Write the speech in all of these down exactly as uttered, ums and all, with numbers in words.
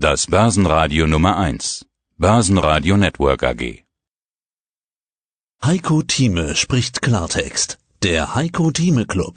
Das Börsenradio Nummer eins. Börsenradio Network A G. Heiko Thieme spricht Klartext. Der Heiko Thieme Club.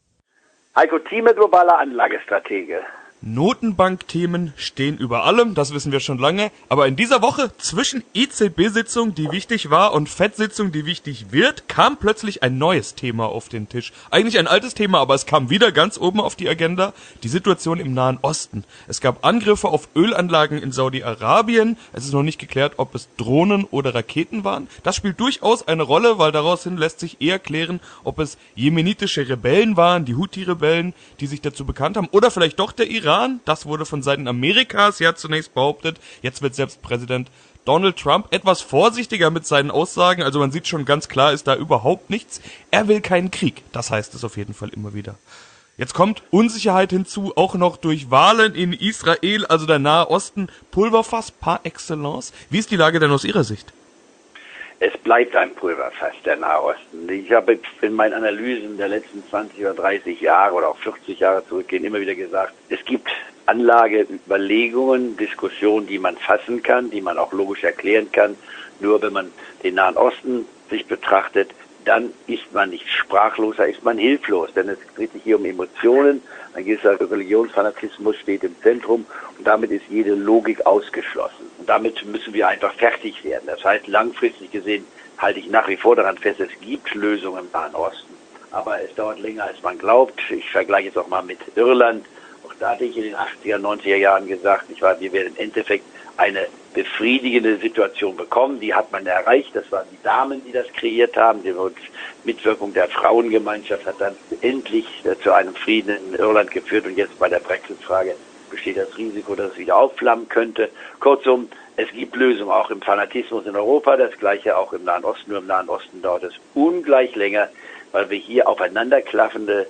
Heiko Thieme, globaler Anlagestratege. Notenbankthemen stehen über allem, das wissen wir schon lange. Aber in dieser Woche zwischen E Z B-Sitzung, die wichtig war, und F E D-Sitzung, die wichtig wird, kam plötzlich ein neues Thema auf den Tisch. Eigentlich ein altes Thema, aber es kam wieder ganz oben auf die Agenda. Die Situation im Nahen Osten. Es gab Angriffe auf Ölanlagen in Saudi-Arabien. Es ist noch nicht geklärt, ob es Drohnen oder Raketen waren. Das spielt durchaus eine Rolle, weil daraus hin lässt sich eher klären, ob es jemenitische Rebellen waren, die Houthi-Rebellen, die sich dazu bekannt haben, oder vielleicht doch der Iran. Das wurde von Seiten Amerikas ja zunächst behauptet. Jetzt wird selbst Präsident Donald Trump etwas vorsichtiger mit seinen Aussagen. Also man sieht schon ganz klar, ist da überhaupt nichts. Er will keinen Krieg. Das heißt es auf jeden Fall immer wieder. Jetzt kommt Unsicherheit hinzu, auch noch durch Wahlen in Israel, also der Nahe Osten. Pulverfass par excellence. Wie ist die Lage denn aus Ihrer Sicht? Es bleibt ein Pulverfass, der Nahe Osten. Ich habe in meinen Analysen der letzten zwanzig oder dreißig Jahre oder auch vierzig Jahre zurückgehen immer wieder gesagt, es gibt Anlageüberlegungen, Diskussionen, die man fassen kann, die man auch logisch erklären kann. Nur wenn man den Nahen Osten sich betrachtet, dann ist man nicht sprachlos, da ist man hilflos. Denn es dreht sich hier um Emotionen, ein gewisser Religionsfanatismus steht im Zentrum und damit ist jede Logik ausgeschlossen. Und damit müssen wir einfach fertig werden. Das heißt, langfristig gesehen halte ich nach wie vor daran fest, es gibt Lösungen im Nahen Osten. Aber es dauert länger, als man glaubt. Ich vergleiche es auch mal mit Irland. Auch da hatte ich in den achtziger, neunziger Jahren gesagt, ich war, wir werden im Endeffekt eine befriedigende Situation bekommen. Die hat man erreicht. Das waren die Damen, die das kreiert haben. Die Mitwirkung der Frauengemeinschaft hat dann endlich zu einem Frieden in Irland geführt. Und jetzt bei der Brexit-Frage besteht das Risiko, dass es wieder aufflammen könnte. Kurzum, es gibt Lösungen auch im Fanatismus in Europa, das gleiche auch im Nahen Osten. Nur im Nahen Osten dauert es ungleich länger, weil wir hier aufeinanderklaffende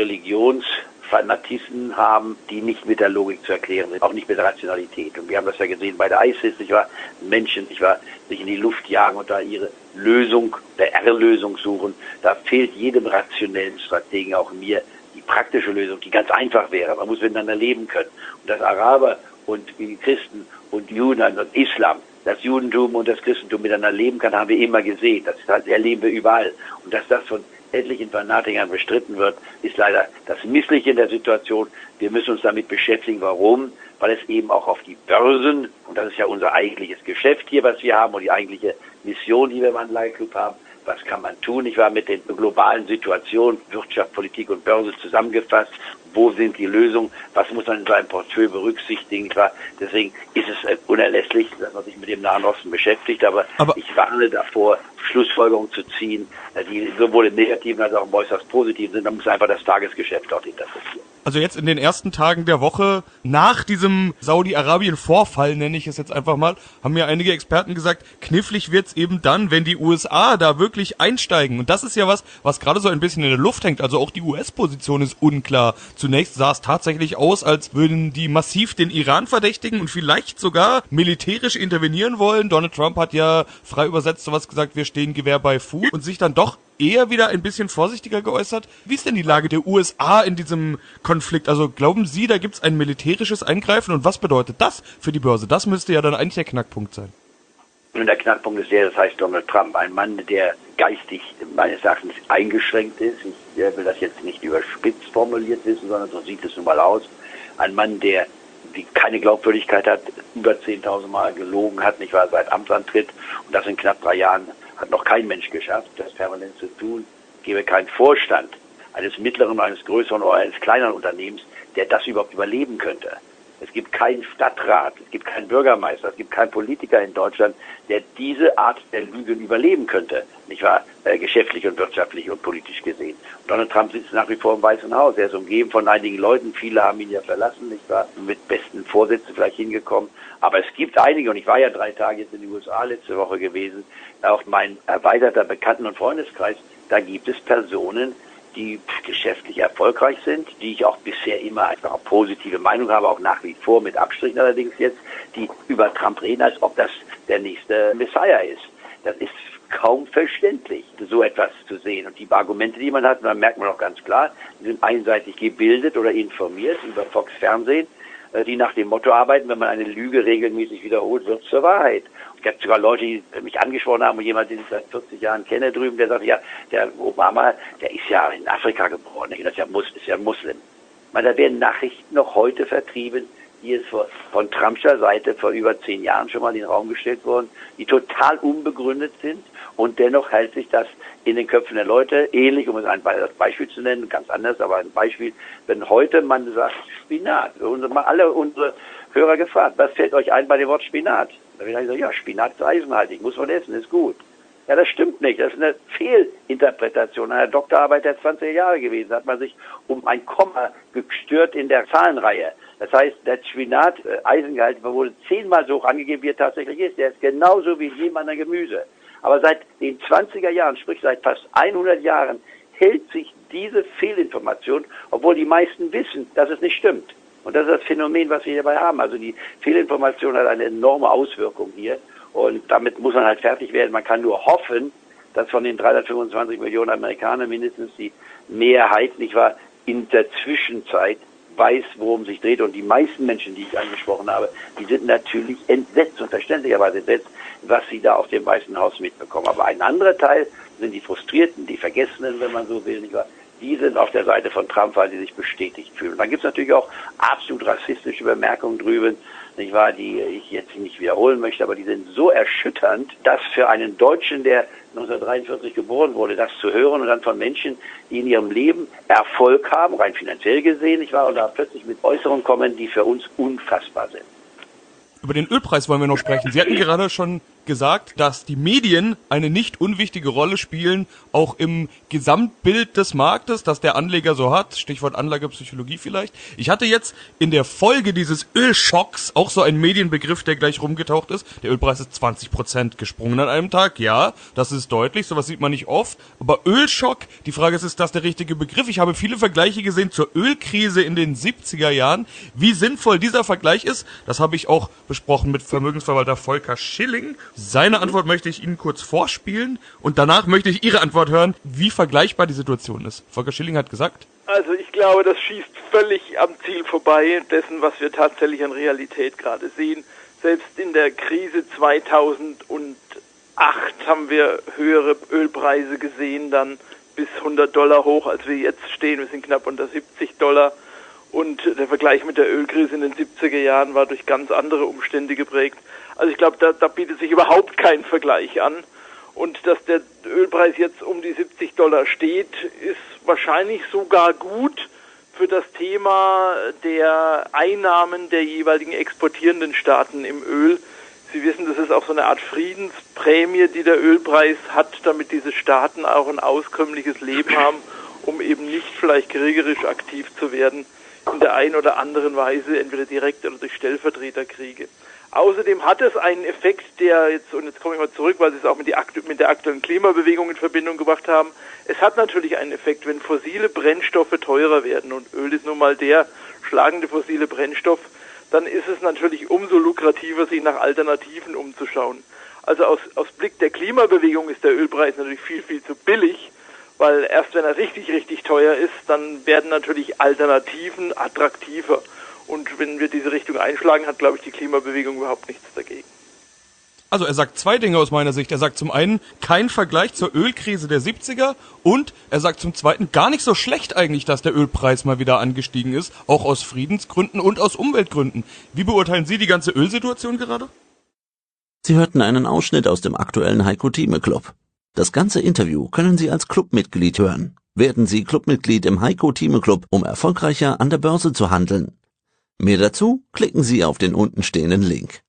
Religionsfanatisten haben, die nicht mit der Logik zu erklären sind, auch nicht mit der Rationalität. Und wir haben das ja gesehen bei der ISIS, nicht wahr? Menschen, nicht wahr, sich in die Luft jagen und da ihre Lösung, der R-Lösung suchen. Da fehlt jedem rationellen Strategen, auch mir, die praktische Lösung, die ganz einfach wäre. Man muss miteinander leben können. Und dass Araber und die Christen und Juden und Islam, das Judentum und das Christentum miteinander leben kann, haben wir immer gesehen. Das erleben wir überall. Und dass das von etlichen Fanatikern bestritten wird, ist leider das Missliche in der Situation. Wir müssen uns damit beschäftigen. Warum? Weil es eben auch auf die Börsen, und das ist ja unser eigentliches Geschäft hier, was wir haben, und die eigentliche Mission, die wir im Anlageclub haben, was kann man tun? Ich war mit den globalen Situationen, Wirtschaft, Politik und Börse zusammengefasst. Wo sind die Lösungen? Was muss man in seinem Portfolio berücksichtigen? Deswegen ist es unerlässlich, dass man sich mit dem Nahen Osten beschäftigt. Aber, aber ich warne davor, Schlussfolgerungen zu ziehen, die sowohl im Negativen als auch im äußerst Positiven sind. Da muss einfach das Tagesgeschäft dort interpretieren. Also jetzt in den ersten Tagen der Woche, nach diesem Saudi-Arabien-Vorfall, nenne ich es jetzt einfach mal, haben ja einige Experten gesagt, knifflig wird's eben dann, wenn die U S A da wirklich einsteigen. Und das ist ja was, was gerade so ein bisschen in der Luft hängt. Also auch die U S-Position ist unklar. Zunächst sah es tatsächlich aus, als würden die massiv den Iran verdächtigen und vielleicht sogar militärisch intervenieren wollen. Donald Trump hat ja frei übersetzt sowas gesagt, wir stehen Gewehr bei Fuß, und sich dann doch eher wieder ein bisschen vorsichtiger geäußert. Wie ist denn die Lage der U S A in diesem Konflikt? Also glauben Sie, da gibt es ein militärisches Eingreifen, und was bedeutet das für die Börse? Das müsste ja dann eigentlich der Knackpunkt sein. Und der Knackpunkt ist der, das heißt Donald Trump, ein Mann, der geistig meines Erachtens eingeschränkt ist. Ich will das jetzt nicht überspitzt formuliert wissen, sondern so sieht es nun mal aus. Ein Mann, der die keine Glaubwürdigkeit hat, über zehntausend Mal gelogen hat, nicht wahr, seit Amtsantritt, und das in knapp drei Jahren hat noch kein Mensch geschafft, das permanent zu tun. Es gäbe keinen Vorstand eines mittleren, eines größeren oder eines kleineren Unternehmens, der das überhaupt überleben könnte. Es gibt keinen Stadtrat, es gibt keinen Bürgermeister, es gibt keinen Politiker in Deutschland, der diese Art der Lügen überleben könnte, nicht wahr, äh, geschäftlich und wirtschaftlich und politisch gesehen. Und Donald Trump sitzt nach wie vor im Weißen Haus. Er ist umgeben von einigen Leuten, viele haben ihn ja verlassen, nicht wahr, mit besten Vorsätzen vielleicht hingekommen. Aber es gibt einige, und ich war ja drei Tage jetzt in den U S A letzte Woche gewesen, auch mein erweiterter Bekannten- und Freundeskreis, da gibt es Personen, die geschäftlich erfolgreich sind, die ich auch bisher immer einfach eine positive Meinung habe, auch nach wie vor mit Abstrichen allerdings jetzt, die über Trump reden, als ob das der nächste Messiah ist. Das ist kaum verständlich, so etwas zu sehen. Und die Argumente, die man hat, da merkt man auch ganz klar, die sind einseitig gebildet oder informiert über Fox Fernsehen. die nach dem Motto arbeiten, wenn man eine Lüge regelmäßig wiederholt, wird es zur Wahrheit. Ich habe sogar Leute, die mich angesprochen haben, und jemand, den ich seit vierzig Jahren kenne drüben, der sagt, ja, der Obama, der ist ja in Afrika geboren, das ist ja, Mus ist ja Muslim. Man, da werden Nachrichten noch heute vertrieben, die es von Trumpscher Seite vor über zehn Jahren schon mal in den Raum gestellt wurden, die total unbegründet sind, und dennoch hält sich das in den Köpfen der Leute ähnlich, um es ein Beispiel zu nennen, ganz anders, aber ein Beispiel, wenn heute man sagt, Spinat, unsere, mal alle unsere Hörer gefragt, was fällt euch ein bei dem Wort Spinat? Da wird gesagt, ja, Spinat ist eisenhaltig, muss man essen, ist gut. Ja, das stimmt nicht, das ist eine Fehlinterpretation einer Doktorarbeit der zwanziger Jahre gewesen. Da hat man sich um ein Komma gestört in der Zahlenreihe. Das heißt, der Spinat, äh, Eisengehalt, wurde zehnmal so hoch angegeben, wie er tatsächlich ist. Der ist genauso wie jedem anderen Gemüse. Aber seit den zwanziger Jahren, sprich seit fast hundert Jahren, hält sich diese Fehlinformation, obwohl die meisten wissen, dass es nicht stimmt. Und das ist das Phänomen, was wir hierbei haben. Also die Fehlinformation hat eine enorme Auswirkung hier. Und damit muss man halt fertig werden. Man kann nur hoffen, dass von den dreihundertfünfundzwanzig Millionen Amerikanern mindestens die Mehrheit, nicht wahr, in der Zwischenzeit weiß, worum es sich dreht. Und die meisten Menschen, die ich angesprochen habe, die sind natürlich entsetzt und verständlicherweise entsetzt, was sie da auf dem Weißen Haus mitbekommen. Aber ein anderer Teil sind die Frustrierten, die Vergessenen, wenn man so will, nicht wahr? Die sind auf der Seite von Trump, weil sie sich bestätigt fühlen. Und dann gibt es natürlich auch absolut rassistische Bemerkungen drüben, nicht wahr, die ich jetzt nicht wiederholen möchte, aber die sind so erschütternd, dass für einen Deutschen, der neunzehnhundertdreiundvierzig geboren wurde, das zu hören und dann von Menschen, die in ihrem Leben Erfolg haben, rein finanziell gesehen, nicht wahr, und da plötzlich mit Äußerungen kommen, die für uns unfassbar sind. Über den Ölpreis wollen wir noch sprechen. Sie hatten gerade schon gesagt, dass die Medien eine nicht unwichtige Rolle spielen, auch im Gesamtbild des Marktes, das der Anleger so hat. Stichwort Anlagepsychologie vielleicht. Ich hatte jetzt in der Folge dieses Ölschocks auch so einen Medienbegriff, der gleich rumgetaucht ist. Der Ölpreis ist zwanzig Prozent gesprungen an einem Tag. Ja, das ist deutlich. Sowas sieht man nicht oft. Aber Ölschock, die Frage ist, ist das der richtige Begriff? Ich habe viele Vergleiche gesehen zur Ölkrise in den siebziger Jahren. Wie sinnvoll dieser Vergleich ist, das habe ich auch besprochen mit Vermögensverwalter Volker Schilling. Seine Antwort möchte ich Ihnen kurz vorspielen und danach möchte ich Ihre Antwort hören, wie vergleichbar die Situation ist. Volker Schilling hat gesagt: Also ich glaube, das schießt völlig am Ziel vorbei dessen, was wir tatsächlich an Realität gerade sehen. Selbst in der Krise zweitausendacht haben wir höhere Ölpreise gesehen, dann bis hundert Dollar hoch, als wir jetzt stehen. Wir sind knapp unter siebzig Dollar. Und der Vergleich mit der Ölkrise in den siebziger Jahren war durch ganz andere Umstände geprägt. Also ich glaube, da, da bietet sich überhaupt kein Vergleich an. Und dass der Ölpreis jetzt um die siebzig Dollar steht, ist wahrscheinlich sogar gut für das Thema der Einnahmen der jeweiligen exportierenden Staaten im Öl. Sie wissen, das ist auch so eine Art Friedensprämie, die der Ölpreis hat, damit diese Staaten auch ein auskömmliches Leben haben, um eben nicht vielleicht kriegerisch aktiv zu werden in der einen oder anderen Weise, entweder direkt oder durch Stellvertreterkriege. Außerdem hat es einen Effekt, der jetzt, und jetzt komme ich mal zurück, weil Sie es auch mit, die, mit der aktuellen Klimabewegung in Verbindung gebracht haben, es hat natürlich einen Effekt, wenn fossile Brennstoffe teurer werden, und Öl ist nun mal der schlagende fossile Brennstoff, dann ist es natürlich umso lukrativer, sich nach Alternativen umzuschauen. Also aus, aus Blick der Klimabewegung ist der Ölpreis natürlich viel, viel zu billig, weil erst wenn er richtig, richtig teuer ist, dann werden natürlich Alternativen attraktiver. Und wenn wir diese Richtung einschlagen, hat, glaube ich, die Klimabewegung überhaupt nichts dagegen. Also er sagt zwei Dinge aus meiner Sicht. Er sagt zum einen, kein Vergleich zur Ölkrise der siebziger, und er sagt zum zweiten, gar nicht so schlecht eigentlich, dass der Ölpreis mal wieder angestiegen ist, auch aus Friedensgründen und aus Umweltgründen. Wie beurteilen Sie die ganze Ölsituation gerade? Sie hörten einen Ausschnitt aus dem aktuellen Heiko Thieme Club. Das ganze Interview können Sie als Clubmitglied hören. Werden Sie Clubmitglied im Heiko Thieme Club, um erfolgreicher an der Börse zu handeln. Mehr dazu klicken Sie auf den untenstehenden Link.